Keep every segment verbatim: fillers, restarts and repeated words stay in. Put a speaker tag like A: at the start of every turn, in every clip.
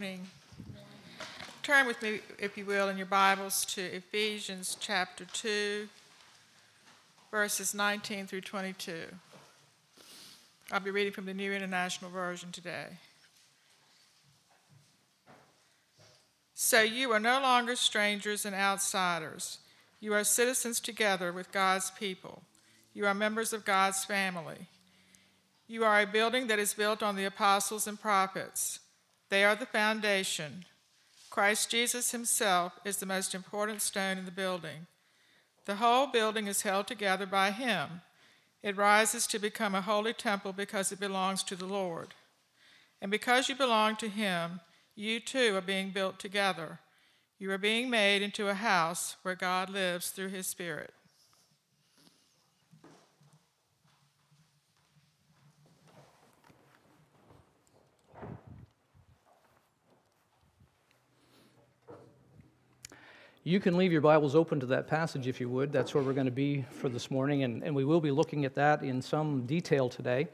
A: evening. Turn with me, if you will, in your Bibles to Ephesians chapter two, verses nineteen through twenty-two. I'll be reading from the New International Version today. So you are no longer strangers and outsiders. You are citizens together with God's people. You are members of God's family. You are a building that is built on the apostles and prophets. They are the foundation. Christ Jesus himself is the most important stone in the building. The whole building is held together by him. It rises to become a holy temple because it belongs to the Lord. And because you belong to him, you too are being built together. You are being made into a house where God lives through his Spirit.
B: You can leave your Bibles open to that passage if you would. That's where we're going to be for this morning, and, and we will be looking at that in some detail today.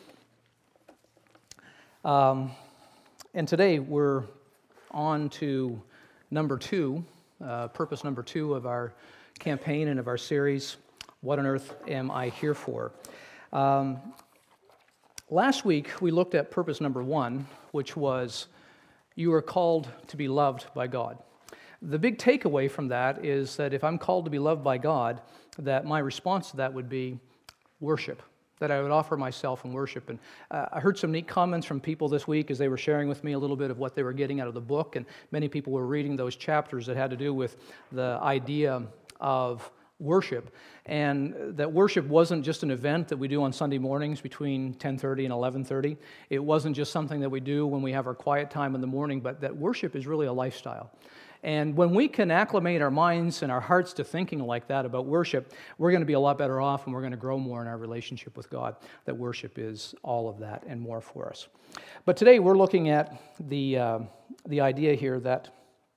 B: Um, and today we're on to number two, uh, purpose number two of our campaign and of our series, What on Earth Am I Here For? Um, last week we looked at purpose number one, which was you are called to be loved by God. The big takeaway from that is that if I'm called to be loved by God, that my response to that would be worship, that I would offer myself in worship. And uh, I heard some neat comments from people this week as they were sharing with me a little bit of what they were getting out of the book, and many people were reading those chapters that had to do with the idea of worship, and that worship wasn't just an event that we do on Sunday mornings between ten thirty and eleven thirty. It wasn't just something that we do when we have our quiet time in the morning, but that worship is really a lifestyle. And when we can acclimate our minds and our hearts to thinking like that about worship, we're going to be a lot better off, and we're going to grow more in our relationship with God. That worship is all of that and more for us. But today we're looking at the uh, the idea here that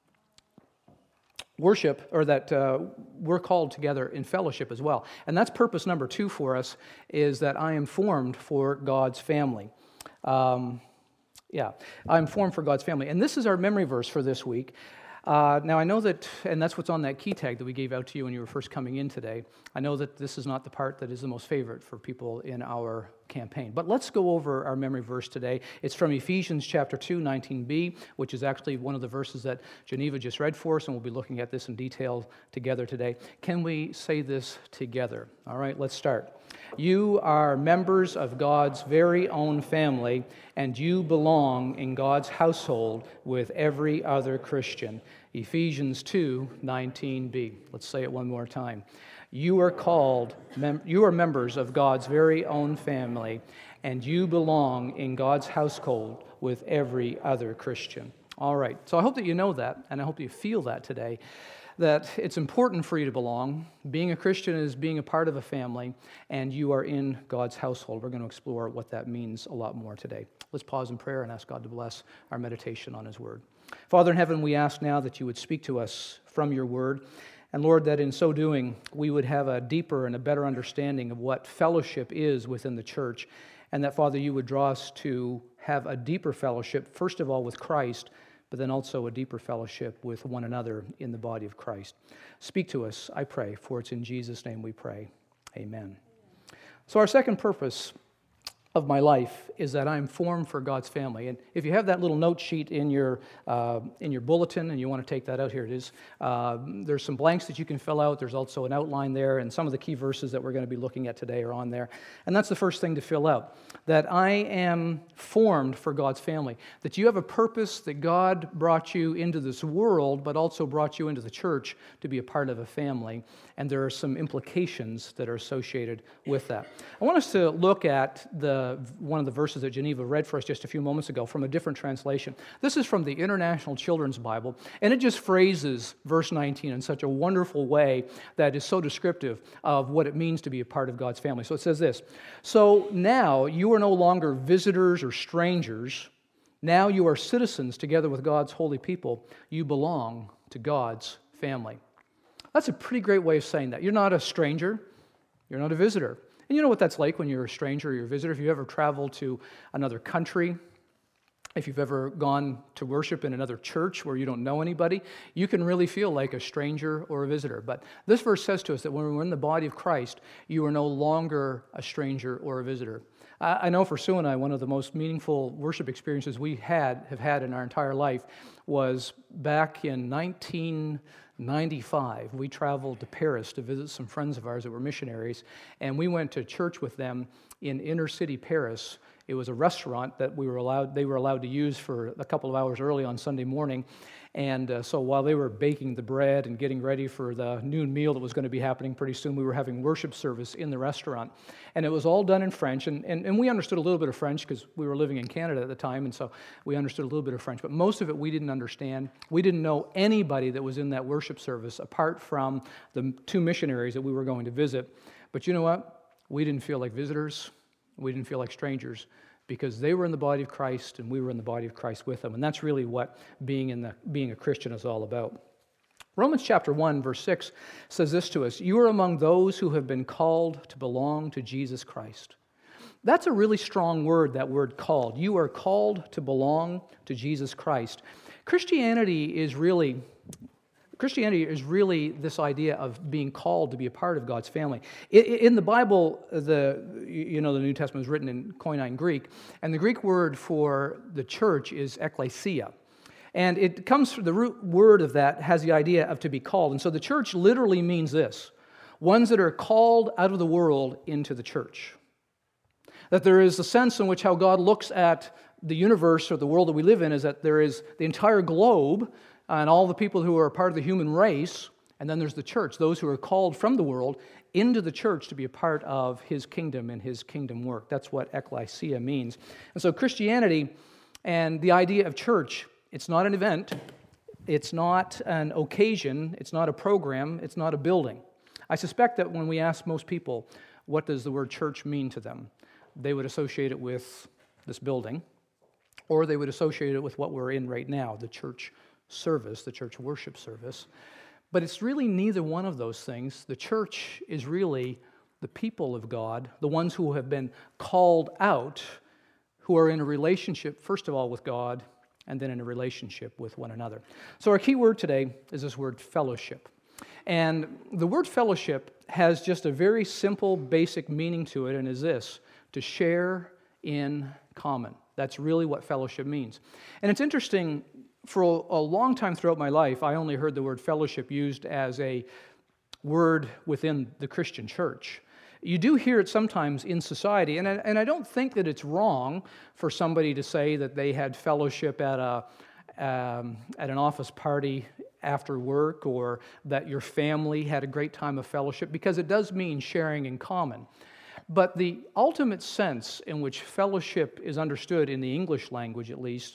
B: worship, or that uh, we're called together in fellowship as well. And that's purpose number two for us, is that I am formed for God's family. Um, yeah, I'm formed for God's family. And this is our memory verse for this week. Uh, now, I know that, and that's what's on that key tag that we gave out to you when you were first coming in today. I know that this is not the part that is the most favorite for people in our campaign. But let's go over our memory verse today. It's from Ephesians chapter two, nineteen b, which is actually one of the verses that Geneva just read for us, and we'll be looking at this in detail together today. Can we say this together? All right, let's start. You are members of God's very own family, and you belong in God's household with every other Christian. Ephesians two, nineteen b. Let's say it one more time. You are called, mem- you are members of God's very own family, and you belong in God's household with every other Christian. All right, so I hope that you know that, and I hope that you feel that today, that it's important for you to belong. Being a Christian is being a part of a family, and you are in God's household. We're going to explore what that means a lot more today. Let's pause in prayer and ask God to bless our meditation on his word. Father in heaven, we ask now that you would speak to us from your word, and Lord, that in so doing, we would have a deeper and a better understanding of what fellowship is within the church, and that, Father, you would draw us to have a deeper fellowship, first of all with Christ, but then also a deeper fellowship with one another in the body of Christ. Speak to us, I pray, for it's in Jesus' name we pray. Amen. So our second purpose of my life is that I'm formed for God's family. And if you have that little note sheet in your uh, in your bulletin and you want to take that out, here it is. Uh, there's some blanks that you can fill out. There's also an outline there, and some of the key verses that we're going to be looking at today are on there. And that's the first thing to fill out, that I am formed for God's family, that you have a purpose, that God brought you into this world, but also brought you into the church to be a part of a family. And there are some implications that are associated with that. I want us to look at the one of the verses that Geneva read for us just a few moments ago from a different translation. This is from the International Children's Bible, and it just phrases verse nineteen in such a wonderful way that is so descriptive of what it means to be a part of God's family. So it says this: "So now you are no longer visitors or strangers. Now you are citizens together with God's holy people. You belong to God's family." That's a pretty great way of saying that. You're not a stranger. You're not a visitor. And you know what that's like when you're a stranger or you're a visitor. If you ever travel to another country, If you've ever gone to worship in another church where you don't know anybody, you can really feel like a stranger or a visitor. But this verse says to us that when we're in the body of Christ, you are no longer a stranger or a visitor. I know for Sue and I, one of the most meaningful worship experiences we had have had in our entire life was back in nineteen ninety-five. We traveled to Paris to visit some friends of ours that were missionaries, and we went to church with them in inner city Paris. It was a restaurant that we were allowed, they were allowed to use for a couple of hours early on Sunday morning. And uh, so while they were baking the bread and getting ready for the noon meal that was going to be happening pretty soon, we were having worship service in the restaurant. And it was all done in French. And, and, and we understood a little bit of French because we were living in Canada at the time. And so we understood a little bit of French. But most of it we didn't understand. We didn't know anybody that was in that worship service apart from the two missionaries that we were going to visit. But you know what? We didn't feel like visitors. We didn't feel like strangers, because they were in the body of Christ and we were in the body of Christ with them. And that's really what being in the being a Christian is all about. Romans chapter one, verse six says this to us: "You are among those who have been called to belong to Jesus Christ." That's a really strong word, that word called. You are called to belong to Jesus Christ. Christianity is really Christianity is really this idea of being called to be a part of God's family. In the Bible, the you know the New Testament is written in Koine Greek, and the Greek word for the church is ekklesia. And it comes from the root word of that has the idea of to be called. And so the church literally means this: ones that are called out of the world into the church. That there is a sense in which how God looks at the universe or the world that we live in is that there is the entire globe and all the people who are part of the human race, and then there's the church, those who are called from the world into the church to be a part of His kingdom and His kingdom work. That's what ekklesia means. And so Christianity and the idea of church, it's not an event, it's not an occasion, it's not a program, it's not a building. I suspect that when we ask most people, what does the word church mean to them, they would associate it with this building, or they would associate it with what we're in right now, the church service, the church worship service. But it's really neither one of those things. The church is really the people of God, the ones who have been called out, who are in a relationship, first of all, with God, and then in a relationship with one another. So our key word today is this word fellowship. And the word fellowship has just a very simple, basic meaning to it, and is this: to share in common. That's really what fellowship means. And it's interesting, for a long time throughout my life, I only heard the word fellowship used as a word within the Christian church. You do hear it sometimes in society, and I, and I don't think that it's wrong for somebody to say that they had fellowship at a um, at an office party after work, or that your family had a great time of fellowship, because it does mean sharing in common. But the ultimate sense in which fellowship is understood in the English language, at least,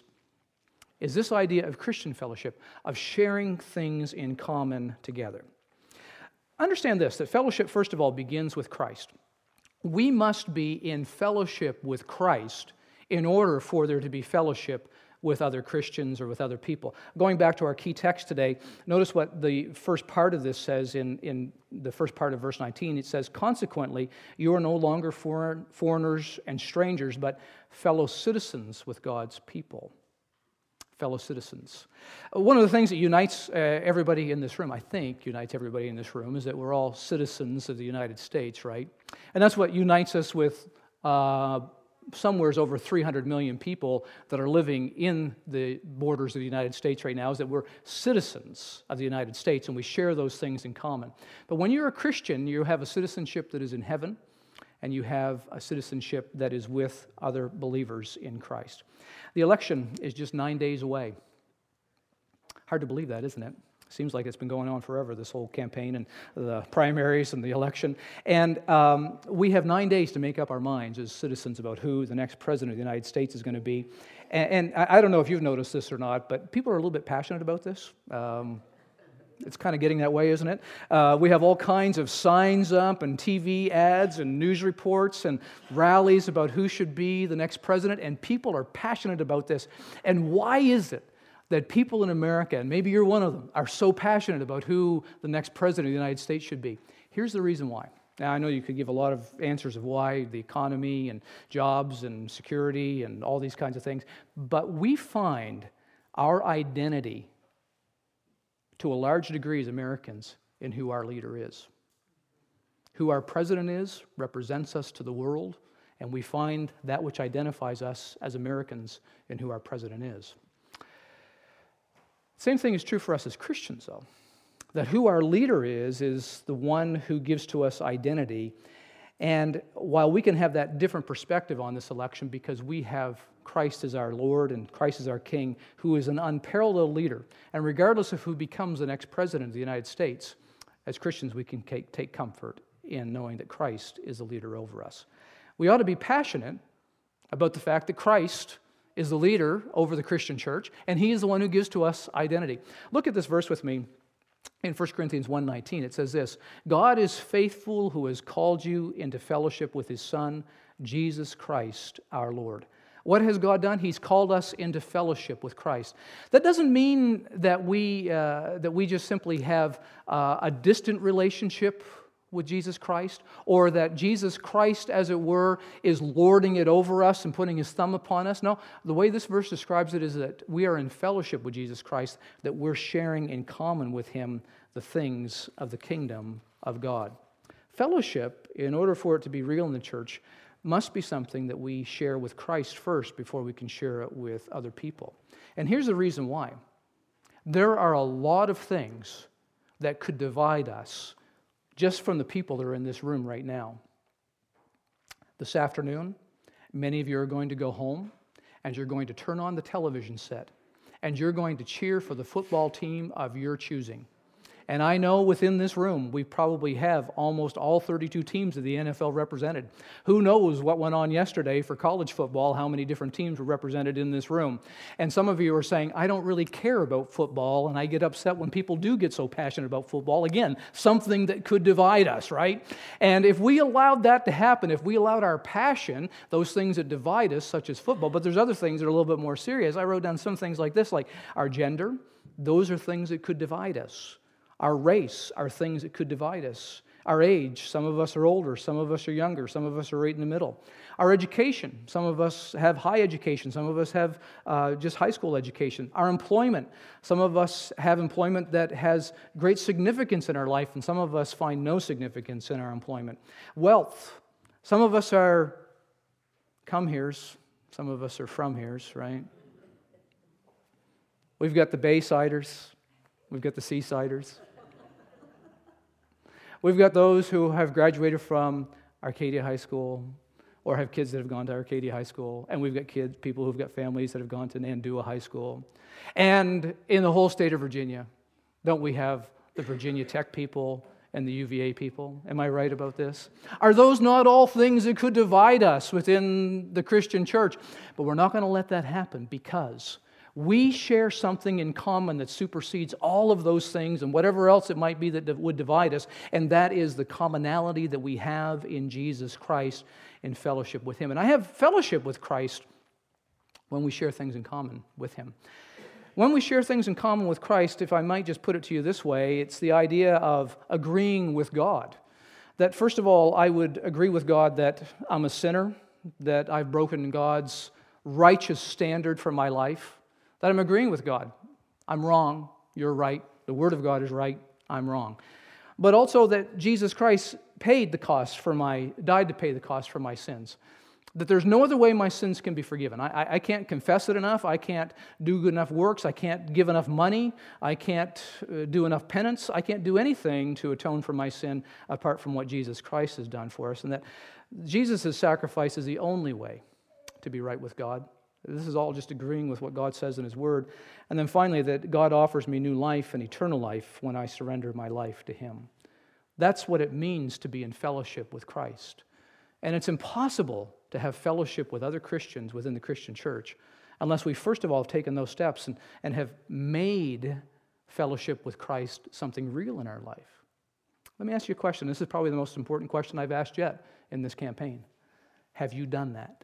B: is this idea of Christian fellowship, of sharing things in common together. Understand this, that fellowship, first of all, begins with Christ. We must be in fellowship with Christ in order for there to be fellowship with other Christians or with other people. Going back to our key text today, notice what the first part of this says in, in the first part of verse nineteen. It says, "Consequently, you are no longer foreign, foreigners and strangers, but fellow citizens with God's people." Fellow citizens. One of the things that unites uh, everybody in this room, I think unites everybody in this room, is that we're all citizens of the United States, right? And that's what unites us with uh, somewhere's over three hundred million people that are living in the borders of the United States right now, is that we're citizens of the United States and we share those things in common. But when you're a Christian, you have a citizenship that is in heaven, and you have a citizenship that is with other believers in Christ. The election is just nine days away. Hard to believe that, isn't it? Seems like it's been going on forever, this whole campaign and the primaries and the election. And um, we have nine days to make up our minds as citizens about who the next president of the United States is going to be. And, and I don't know if you've noticed this or not, but people are a little bit passionate about this. Um, It's kind of getting that way, isn't it? Uh, we have all kinds of signs up and T V ads and news reports and rallies about who should be the next president, and people are passionate about this. And why is it that people in America, and maybe you're one of them, are so passionate about who the next president of the United States should be? Here's the reason why. Now, I know you could give a lot of answers of why, the economy and jobs and security and all these kinds of things, but we find our identity to a large degree as Americans in who our leader is. Who our president is represents us to the world, and we find that which identifies us as Americans in who our president is. Same thing is true for us as Christians, though. That who our leader is, is the one who gives to us identity. And while we can have that different perspective on this election because we have Christ as our Lord and Christ as our King, who is an unparalleled leader, and regardless of who becomes the next president of the United States, as Christians we can take comfort in knowing that Christ is the leader over us. We ought to be passionate about the fact that Christ is the leader over the Christian church, and He is the one who gives to us identity. Look at this verse with me. In First Corinthians one nineteen, it says this, God is faithful who has called you into fellowship with His Son, Jesus Christ our Lord. What has God done? He's called us into fellowship with Christ. That doesn't mean that we, uh, that we just simply have uh, a distant relationship with Jesus Christ, or that Jesus Christ, as it were, is lording it over us and putting His thumb upon us. No, the way this verse describes it is that we are in fellowship with Jesus Christ, that we're sharing in common with Him the things of the kingdom of God. Fellowship, in order for it to be real in the church, must be something that we share with Christ first before we can share it with other people. And here's the reason why. There are a lot of things that could divide us just from the people that are in this room right now. This afternoon, many of you are going to go home and you're going to turn on the television set and you're going to cheer for the football team of your choosing. And I know within this room, we probably have almost all thirty-two teams of the N F L represented. Who knows what went on yesterday for college football, how many different teams were represented in this room. And some of you are saying, I don't really care about football, and I get upset when people do get so passionate about football. Again, something that could divide us, right? And if we allowed that to happen, if we allowed our passion, those things that divide us, such as football, but there's other things that are a little bit more serious. I wrote down some things like this, like our gender. Those are things that could divide us. Our race are things that could divide us. Our age, some of us are older, some of us are younger, some of us are right in the middle. Our education, some of us have high education, some of us have uh, just high school education. Our employment, some of us have employment that has great significance in our life, and some of us find no significance in our employment. Wealth, some of us are come heres, some of us are from heres, right? We've got the Baysiders, we've got the Seasiders. We've got those who have graduated from Arcadia High School or have kids that have gone to Arcadia High School, and we've got kids, people who've got families that have gone to Nandua High School. And in the whole state of Virginia, don't we have the Virginia Tech people and the U V A people? Am I right about this? Are those not all things that could divide us within the Christian church? But we're not going to let that happen because we share something in common that supersedes all of those things and whatever else it might be that would divide us, and that is the commonality that we have in Jesus Christ in fellowship with Him. And I have fellowship with Christ when we share things in common with Him. When we share things in common with Christ, if I might just put it to you this way, it's the idea of agreeing with God. That first of all, I would agree with God that I'm a sinner, that I've broken God's righteous standard for my life, that I'm agreeing with God. I'm wrong, you're right, the Word of God is right, I'm wrong. But also that Jesus Christ paid the cost for my, died to pay the cost for my sins. That there's no other way my sins can be forgiven. I, I, I can't confess it enough, I can't do good enough works, I can't give enough money, I can't uh, do enough penance, I can't do anything to atone for my sin apart from what Jesus Christ has done for us. And that Jesus' sacrifice is the only way to be right with God. This is all just agreeing with what God says in His Word. And then finally, that God offers me new life and eternal life when I surrender my life to Him. That's what it means to be in fellowship with Christ. And it's impossible to have fellowship with other Christians within the Christian church unless we first of all have taken those steps and, and have made fellowship with Christ something real in our life. Let me ask you a question. This is probably the most important question I've asked yet in this campaign. Have you done that?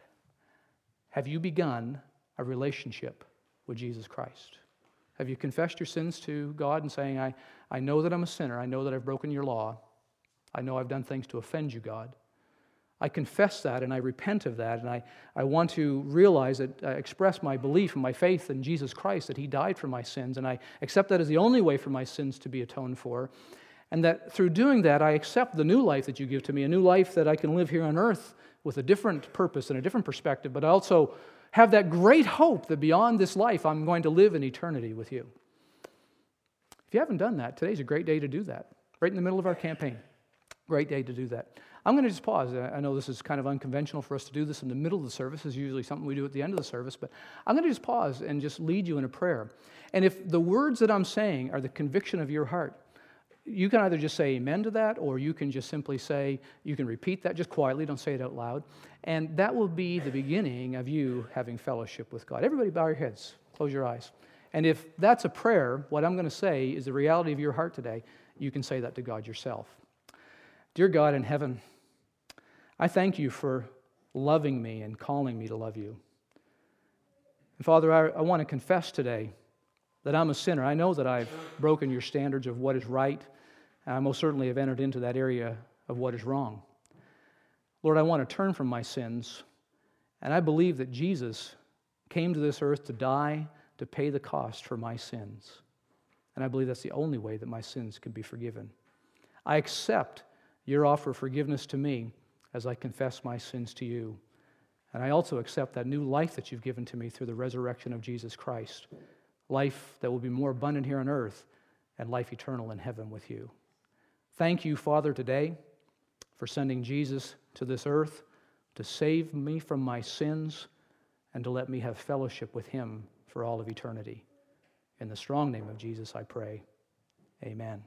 B: Have you begun a relationship with Jesus Christ? Have you confessed your sins to God and saying, I, I know that I'm a sinner, I know that I've broken your law, I know I've done things to offend you, God. I confess that and I repent of that, and I, I want to realize that, uh, express my belief and my faith in Jesus Christ, that He died for my sins, and I accept that as the only way for my sins to be atoned for, and that through doing that, I accept the new life that you give to me, a new life that I can live here on earth with a different purpose and a different perspective, but I also have that great hope that beyond this life, I'm going to live in eternity with you. If you haven't done that, today's a great day to do that, right in the middle of our campaign. Great day to do that. I'm going to just pause. I know this is kind of unconventional for us to do this in the middle of the service. It's usually something we do at the end of the service, but I'm going to just pause and just lead you in a prayer. And if the words that I'm saying are the conviction of your heart, you can either just say amen to that, or you can just simply say, you can repeat that just quietly, don't say it out loud, and that will be the beginning of you having fellowship with God. Everybody bow your heads, close your eyes. And if that's a prayer, what I'm going to say is the reality of your heart today. You can say that to God yourself. Dear God in heaven, I thank you for loving me and calling me to love you. And Father, I, I want to confess today that I'm a sinner. I know that I've broken your standards of what is right, and I most certainly have entered into that area of what is wrong. Lord, I want to turn from my sins, and I believe that Jesus came to this earth to die, to pay the cost for my sins. And I believe that's the only way that my sins can be forgiven. I accept your offer of forgiveness to me as I confess my sins to you. And I also accept that new life that you've given to me through the resurrection of Jesus Christ, life that will be more abundant here on earth and life eternal in heaven with you. Thank you, Father, today for sending Jesus to this earth to save me from my sins and to let me have fellowship with him for all of eternity. In the strong name of Jesus, I pray. Amen.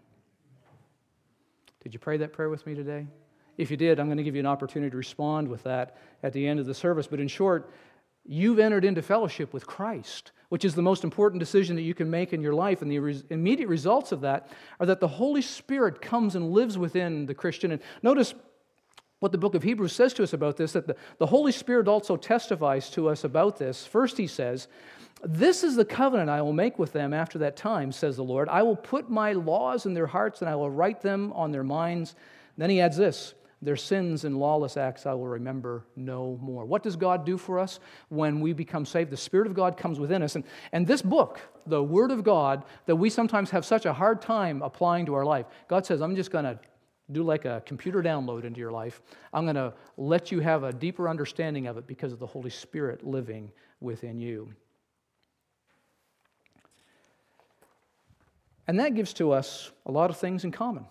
B: Did you pray that prayer with me today? If you did, I'm going to give you an opportunity to respond with that at the end of the service. But in short, you've entered into fellowship with Christ, which is the most important decision that you can make in your life. And the res- immediate results of that are that the Holy Spirit comes and lives within the Christian. And notice what the book of Hebrews says to us about this, that the, the Holy Spirit also testifies to us about this. First, he says, "This is the covenant I will make with them after that time, says the Lord. I will put my laws in their hearts, and I will write them on their minds." Then he adds this, "Their sins and lawless acts I will remember no more." What does God do for us when we become saved? The Spirit of God comes within us. And, and this book, the Word of God, that we sometimes have such a hard time applying to our life, God says, I'm just going to do like a computer download into your life. I'm going to let you have a deeper understanding of it because of the Holy Spirit living within you. And that gives to us a lot of things in common.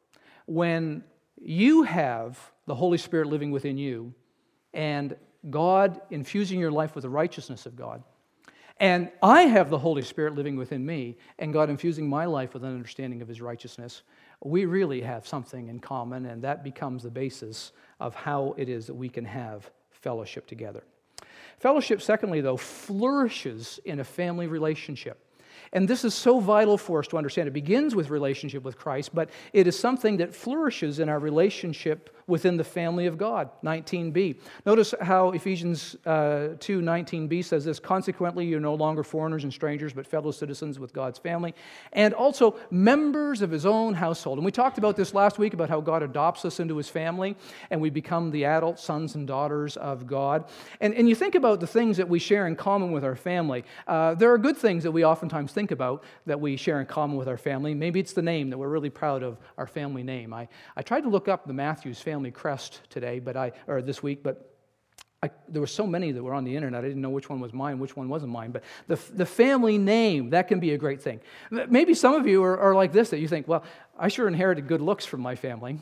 B: When you have the Holy Spirit living within you and God infusing your life with the righteousness of God, and I have the Holy Spirit living within me and God infusing my life with an understanding of His righteousness, we really have something in common, and that becomes the basis of how it is that we can have fellowship together. Fellowship, secondly, though, flourishes in a family relationship. And this is so vital for us to understand. It begins with relationship with Christ, but it is something that flourishes in our relationship within the family of God. nineteen b. Notice how Ephesians uh, two nineteen b says this, "Consequently, you're no longer foreigners and strangers, but fellow citizens with God's family, and also members of His own household." And we talked about this last week, about how God adopts us into His family, and we become the adult sons and daughters of God. And, and you think about the things that we share in common with our family. Uh, there are good things that we oftentimes think about that we share in common with our family. Maybe it's the name, that we're really proud of our family name. I, I tried to look up the Matthews family crest today, but I or this week, but I, there were so many that were on the internet, I didn't know which one was mine, which one wasn't mine. But the the family name, that can be a great thing. Maybe some of you are, are like this, that you think, well, I sure inherited good looks from my family.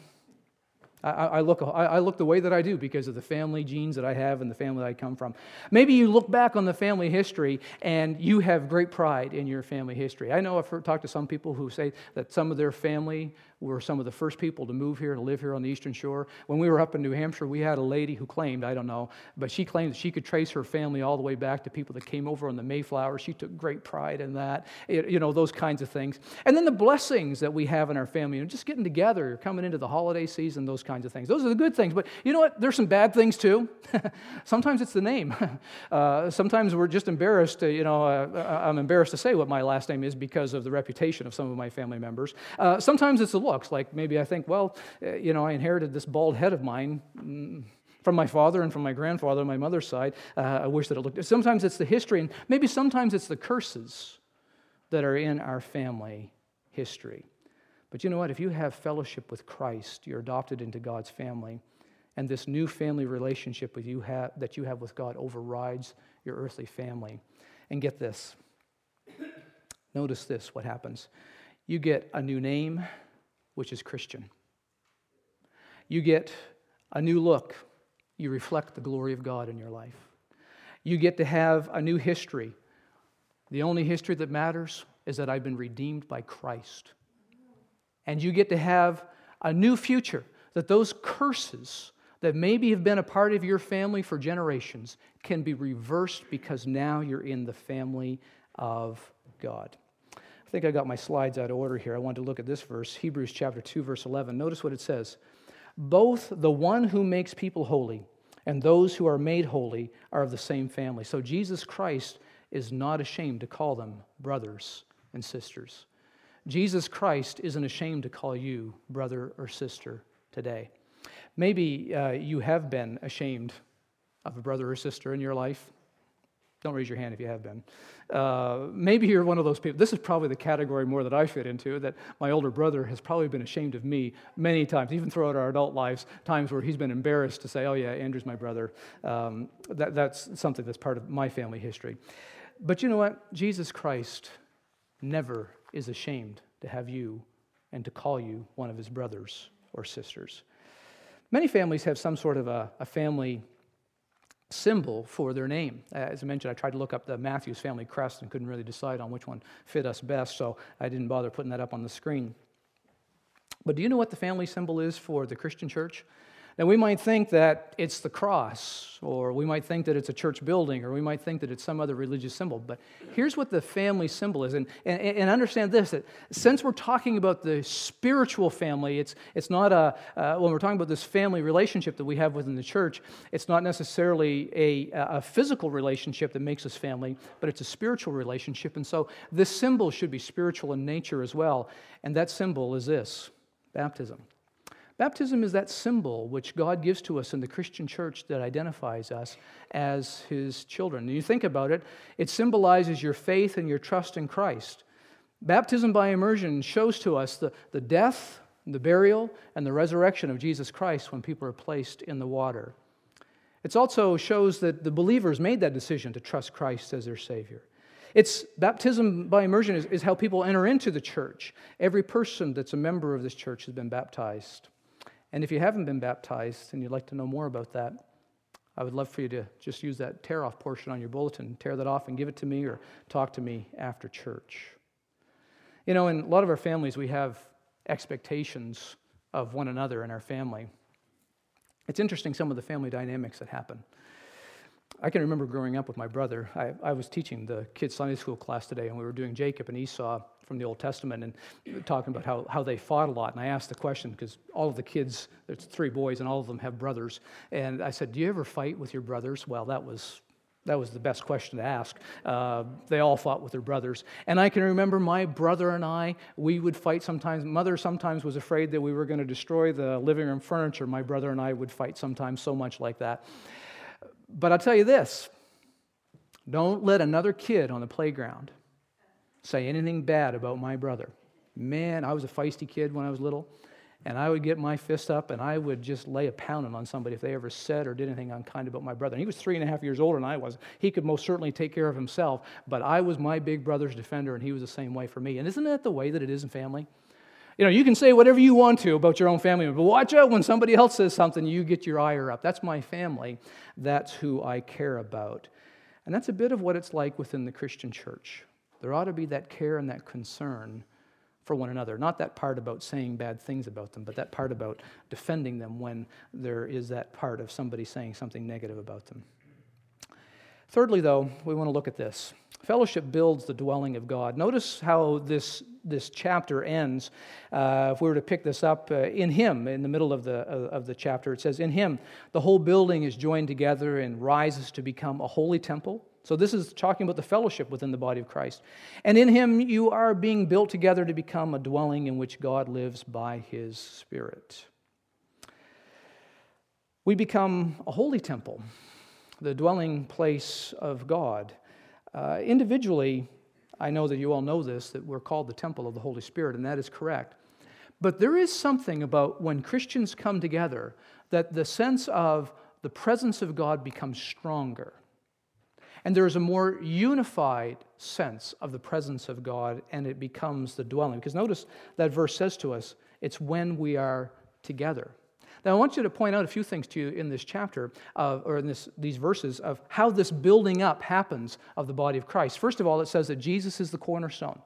B: I, I, look, I, I look the way that I do because of the family genes that I have and the family that I come from. Maybe you look back on the family history and you have great pride in your family history. I know I've heard, talked to some people who say that some of their family were some of the first people to move here, to live here on the Eastern Shore. When we were up in New Hampshire, we had a lady who claimed, I don't know, but she claimed that she could trace her family all the way back to people that came over on the Mayflower. She took great pride in that, you know, those kinds of things. And then the blessings that we have in our family, you know, just getting together, coming into the holiday season, those kinds of things. Those are the good things. But you know what? There's some bad things too. Sometimes it's the name. Uh, sometimes we're just embarrassed to, you know, uh, I'm embarrassed to say what my last name is because of the reputation of some of my family members. Uh, sometimes it's the looks. Like maybe I think, well, uh, you know, I inherited this bald head of mine mm, from my father and from my grandfather on my mother's side. Uh, I wish that it looked... Sometimes it's the history, and maybe sometimes it's the curses that are in our family history. But you know what? If you have fellowship with Christ, you're adopted into God's family, and this new family relationship with you have, that you have with God overrides your earthly family. And get this. Notice this, what happens. You get a new name, which is Christian. You get a new look. You reflect the glory of God in your life. You get to have a new history. The only history that matters is that I've been redeemed by Christ. And you get to have a new future, that those curses that maybe have been a part of your family for generations can be reversed because now you're in the family of God. I think I got my slides out of order here. I want to look at this verse, Hebrews chapter two, verse eleven. Notice what it says. Both the one who makes people holy and those who are made holy are of the same family. So Jesus Christ is not ashamed to call them brothers and sisters. Jesus Christ isn't ashamed to call you brother or sister today. Maybe uh, you have been ashamed of a brother or sister in your life. Don't raise your hand if you have been. Uh, maybe you're one of those people. This is probably the category more that I fit into, that my older brother has probably been ashamed of me many times, even throughout our adult lives, times where he's been embarrassed to say, oh yeah, Andrew's my brother. Um, that, that's something that's part of my family history. But you know what? Jesus Christ never is ashamed to have you and to call you one of his brothers or sisters. Many families have some sort of a, a family symbol for their name. As I mentioned, I tried to look up the Matthews family crest and couldn't really decide on which one fit us best, so I didn't bother putting that up on the screen. But do you know what the family symbol is for the Christian church? Now, we might think that it's the cross, or we might think that it's a church building, or we might think that it's some other religious symbol. But here's what the family symbol is. And, and, and understand this, that since we're talking about the spiritual family, it's, it's not a, uh, when we're talking about this family relationship that we have within the church, it's not necessarily a, a physical relationship that makes us family, but it's a spiritual relationship. And so this symbol should be spiritual in nature as well. And that symbol is this, baptism. Baptism is that symbol which God gives to us in the Christian church that identifies us as his children. And you think about it, it symbolizes your faith and your trust in Christ. Baptism by immersion shows to us the, the death, the burial, and the resurrection of Jesus Christ when people are placed in the water. It also shows that the believers made that decision to trust Christ as their Savior. It's baptism by immersion is, is how people enter into the church. Every person that's a member of this church has been baptized. And if you haven't been baptized and you'd like to know more about that, I would love for you to just use that tear-off portion on your bulletin, tear that off and give it to me or talk to me after church. You know, in a lot of our families, we have expectations of one another in our family. It's interesting some of the family dynamics that happen. I can remember growing up with my brother. I, I was teaching the kids' Sunday school class today, and we were doing Jacob and Esau from the Old Testament and talking about how, how they fought a lot. And I asked the question, because all of the kids, there's three boys, and all of them have brothers. And I said, do you ever fight with your brothers? Well, that was that was the best question to ask. Uh, they all fought with their brothers. And I can remember my brother and I, we would fight sometimes. Mother sometimes was afraid that we were going to destroy the living room furniture. My brother and I would fight sometimes so much like that. But I'll tell you this, don't let another kid on the playground say anything bad about my brother. Man, I was a feisty kid when I was little, and I would get my fist up, and I would just lay a pounding on somebody if they ever said or did anything unkind about my brother. And he was three and a half years older than I was. He could most certainly take care of himself, but I was my big brother's defender, and he was the same way for me. And isn't that the way that it is in family? You know, you can say whatever you want to about your own family, but watch out when somebody else says something, you get your ire up. That's my family. That's who I care about. And that's a bit of what it's like within the Christian church. There ought to be that care and that concern for one another. Not that part about saying bad things about them, but that part about defending them when there is that part of somebody saying something negative about them. Thirdly, though, we want to look at this. Fellowship builds the dwelling of God. Notice how this, this chapter ends. Uh, if we were to pick this up, uh, in Him, in the middle of the, uh, of the chapter, it says, in Him, the whole building is joined together and rises to become a holy temple, So this is talking about the fellowship within the body of Christ. And in him you are being built together to become a dwelling in which God lives by his Spirit. We become a holy temple, the dwelling place of God. Uh, individually, I know that you all know this, that we're called the temple of the Holy Spirit, and that is correct. But there is something about when Christians come together that the sense of the presence of God becomes stronger. And there is a more unified sense of the presence of God, and it becomes the dwelling. Because notice that verse says to us, it's when we are together. Now, I want you to point out a few things to you in this chapter, uh, or in this, these verses, of how this building up happens of the body of Christ. First of all, it says that Jesus is the cornerstone.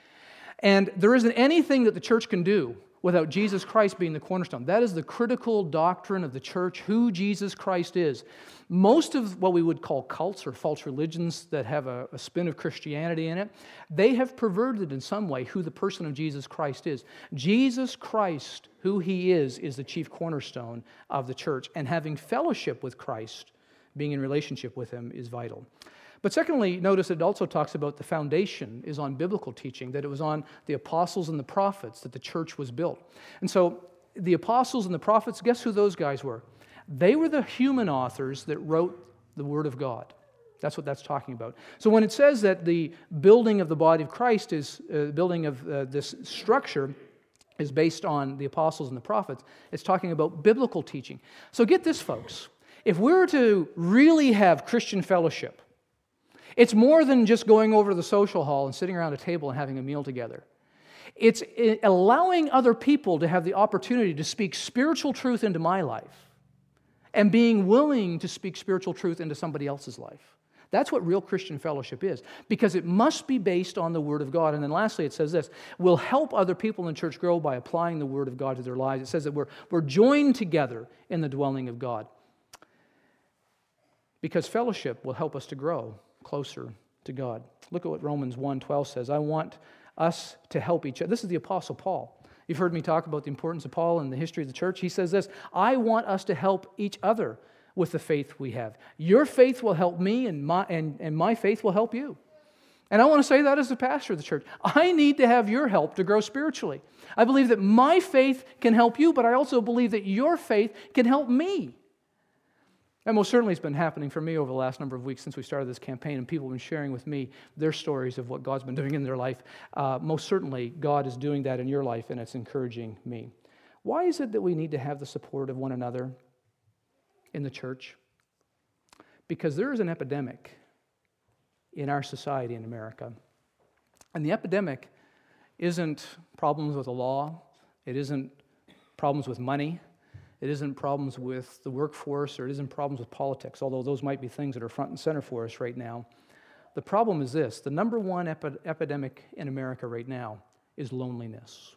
B: And there isn't anything that the church can do without Jesus Christ being the cornerstone. That is the critical doctrine of the church, who Jesus Christ is. Most of what we would call cults or false religions that have a, a spin of Christianity in it, they have perverted in some way who the person of Jesus Christ is. Jesus Christ, who he is, is the chief cornerstone of the church, and having fellowship with Christ, being in relationship with him, is vital. But secondly, notice it also talks about the foundation is on biblical teaching, that it was on the apostles and the prophets that the church was built. And so the apostles and the prophets, guess who those guys were? They were the human authors that wrote the Word of God. That's what that's talking about. So when it says that the building of the body of Christ is, uh, building of uh, this structure is based on the apostles and the prophets, it's talking about biblical teaching. So get this, folks. If we were to really have Christian fellowship, it's more than just going over to the social hall and sitting around a table and having a meal together. It's allowing other people to have the opportunity to speak spiritual truth into my life and being willing to speak spiritual truth into somebody else's life. That's what real Christian fellowship is, because it must be based on the Word of God. And then lastly, it says this, we'll help other people in church grow by applying the Word of God to their lives. It says that we're, we're joined together in the dwelling of God, because fellowship will help us to grow closer to God. Look at what Romans one twelve says. I want us to help each other. This is the Apostle Paul. You've heard me talk about the importance of Paul and the history of the church. He says this, I want us to help each other with the faith we have. Your faith will help me, and my, and, and my faith will help you. And I want to say that as the pastor of the church. I need to have your help to grow spiritually. I believe that my faith can help you, but I also believe that your faith can help me. That most certainly has been happening for me over the last number of weeks since we started this campaign, and people have been sharing with me their stories of what God's been doing in their life. Uh, most certainly, God is doing that in your life, and it's encouraging me. Why is it that we need to have the support of one another in the church? Because there is an epidemic in our society in America. And the epidemic isn't problems with the law. It isn't problems with money. It isn't problems with the workforce, or it isn't problems with politics, although those might be things that are front and center for us right now. The problem is this. The number one epi- epidemic in America right now is loneliness.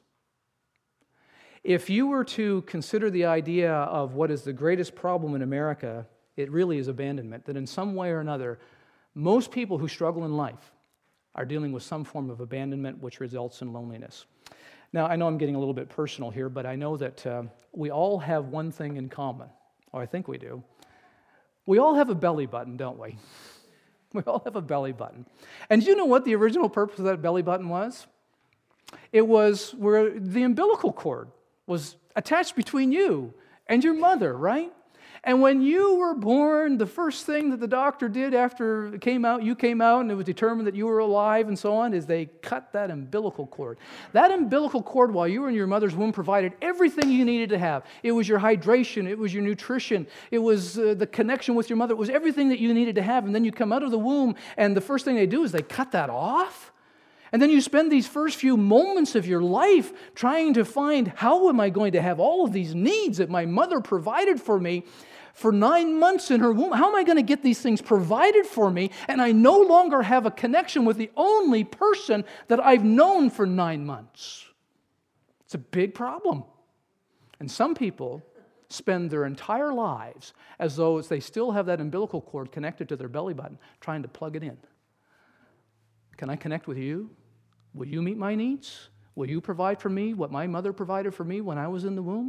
B: If you were to consider the idea of what is the greatest problem in America, it really is abandonment, that in some way or another, most people who struggle in life are dealing with some form of abandonment which results in loneliness. Now, I know I'm getting a little bit personal here, but I know that uh, we all have one thing in common, or I think we do. We all have a belly button, don't we? We all have a belly button. And do you know what the original purpose of that belly button was? It was where the umbilical cord was attached between you and your mother, right? And when you were born, the first thing that the doctor did after it came out, you came out and it was determined that you were alive and so on, is they cut that umbilical cord. That umbilical cord, while you were in your mother's womb, provided everything you needed to have. It was your hydration, it was your nutrition, it was uh, the connection with your mother, it was everything that you needed to have. And then you come out of the womb, and the first thing they do is they cut that off. And then you spend these first few moments of your life trying to find, how am I going to have all of these needs that my mother provided for me for nine months in her womb? How am I going to get these things provided for me? And I no longer have a connection with the only person that I've known for nine months. It's a big problem. And some people spend their entire lives as though they still have that umbilical cord connected to their belly button, trying to plug it in. Can I connect with you? Will you meet my needs? Will you provide for me what my mother provided for me when I was in the womb?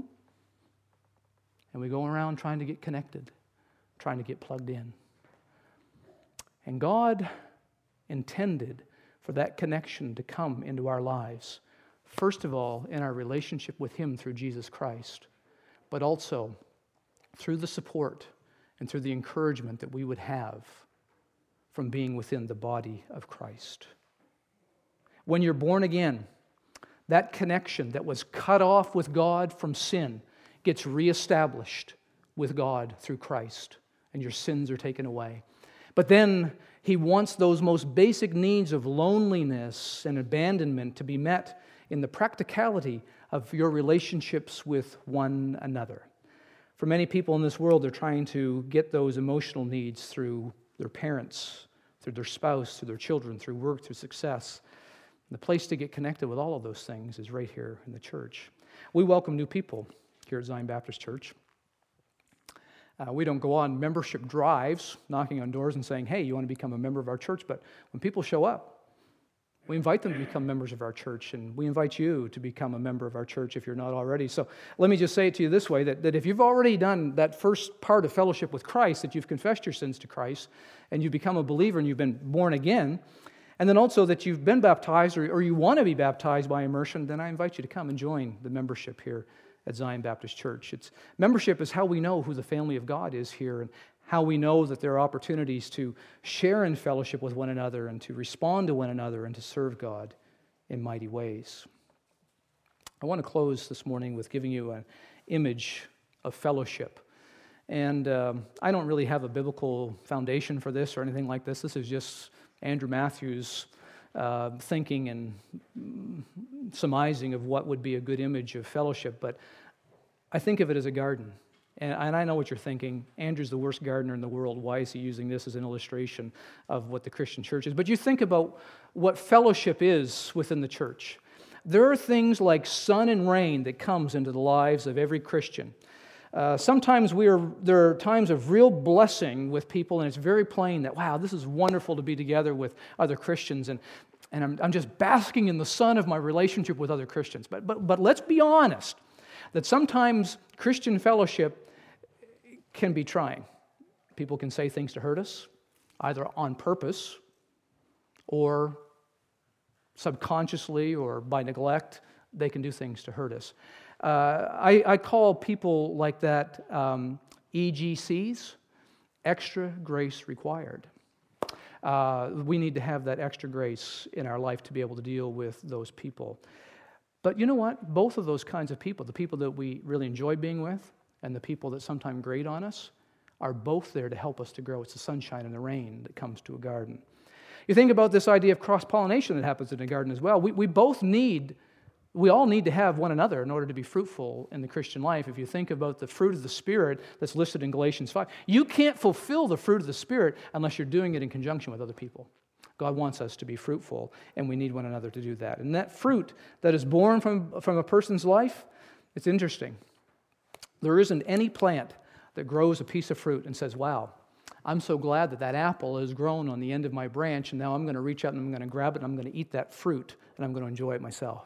B: And we go around trying to get connected, trying to get plugged in. And God intended for that connection to come into our lives, first of all, in our relationship with Him through Jesus Christ, but also through the support and through the encouragement that we would have from being within the body of Christ. When you're born again, that connection that was cut off with God from sin gets reestablished with God through Christ, and your sins are taken away. But then He wants those most basic needs of loneliness and abandonment to be met in the practicality of your relationships with one another. For many people in this world, they're trying to get those emotional needs through their parents, through their spouse, through their children, through work, through success. The place to get connected with all of those things is right here in the church. We welcome new people here at Zion Baptist Church. Uh, we don't go on membership drives, knocking on doors and saying, hey, you want to become a member of our church? But when people show up, we invite them to become members of our church, and we invite you to become a member of our church if you're not already. So let me just say it to you this way, that, that if you've already done that first part of fellowship with Christ, that you've confessed your sins to Christ, and you've become a believer and you've been born again, and then also that you've been baptized or, or you want to be baptized by immersion, then I invite you to come and join the membership here at Zion Baptist Church. It's, membership is how we know who the family of God is here, and how we know that there are opportunities to share in fellowship with one another and to respond to one another and to serve God in mighty ways. I want to close this morning with giving you an image of fellowship. And um, I don't really have a biblical foundation for this or anything like this. This is just Andrew Matthews' uh, thinking and surmising of what would be a good image of fellowship. But I think of it as a garden. And, and I know what you're thinking. Andrew's the worst gardener in the world. Why is he using this as an illustration of what the Christian church is? But you think about what fellowship is within the church. There are things like sun and rain that comes into the lives of every Christian. Uh, sometimes we are there are times of real blessing with people, and it's very plain that, wow, this is wonderful to be together with other Christians, and, and I'm, I'm just basking in the sun of my relationship with other Christians. But, but, but let's be honest, that sometimes Christian fellowship can be trying. People can say things to hurt us, either on purpose or subconsciously or by neglect. They can do things to hurt us. Uh, I, I call people like that um, E G Cs, extra grace required. Uh, we need to have that extra grace in our life to be able to deal with those people. But you know what? Both of those kinds of people, the people that we really enjoy being with and the people that sometimes grate on us, are both there to help us to grow. It's the sunshine and the rain that comes to a garden. You think about this idea of cross-pollination that happens in a garden as well. We, we both need, we all need to have one another in order to be fruitful in the Christian life. If you think about the fruit of the Spirit that's listed in Galatians five, you can't fulfill the fruit of the Spirit unless you're doing it in conjunction with other people. God wants us to be fruitful, and we need one another to do that. And that fruit that is born from, from a person's life, it's interesting. There isn't any plant that grows a piece of fruit and says, wow, I'm so glad that that apple has grown on the end of my branch, and now I'm going to reach out and I'm going to grab it and I'm going to eat that fruit and I'm going to enjoy it myself.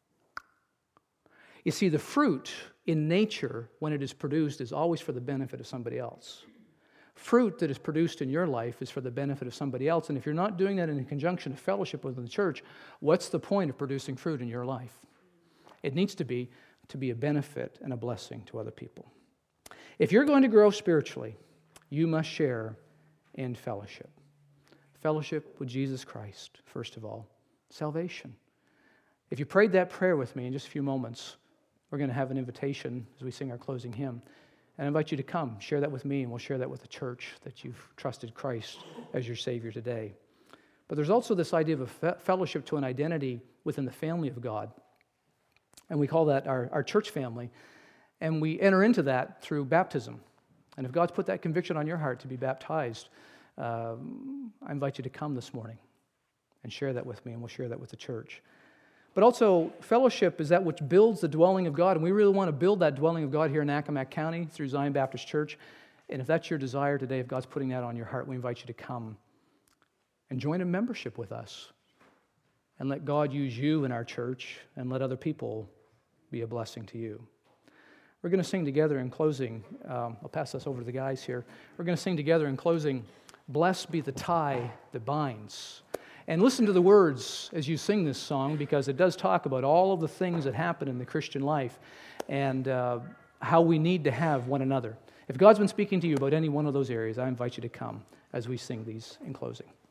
B: You see, the fruit in nature, when it is produced, is always for the benefit of somebody else. Fruit that is produced in your life is for the benefit of somebody else, and if you're not doing that in conjunction of fellowship within the church, what's the point of producing fruit in your life? It needs to be to be a benefit and a blessing to other people. If you're going to grow spiritually, you must share in fellowship. Fellowship with Jesus Christ, first of all. Salvation. If you prayed that prayer with me in just a few moments, we're going to have an invitation as we sing our closing hymn. And I invite you to come, share that with me, and we'll share that with the church that you've trusted Christ as your Savior today. But there's also this idea of a fe- fellowship to an identity within the family of God. And we call that our, our church family. And we enter into that through baptism. And if God's put that conviction on your heart to be baptized, um, I invite you to come this morning and share that with me, and we'll share that with the church. But also, fellowship is that which builds the dwelling of God, and we really want to build that dwelling of God here in Accomack County through Zion Baptist Church. And if that's your desire today, if God's putting that on your heart, we invite you to come and join a membership with us and let God use you in our church and let other people be a blessing to you. We're going to sing together in closing. Um, I'll pass this over to the guys here. We're going to sing together in closing Blessed be the tie that binds. And listen to the words as you sing this song, because it does talk about all of the things that happen in the Christian life and uh, how we need to have one another. If God's been speaking to you about any one of those areas, I invite you to come as we sing these in closing.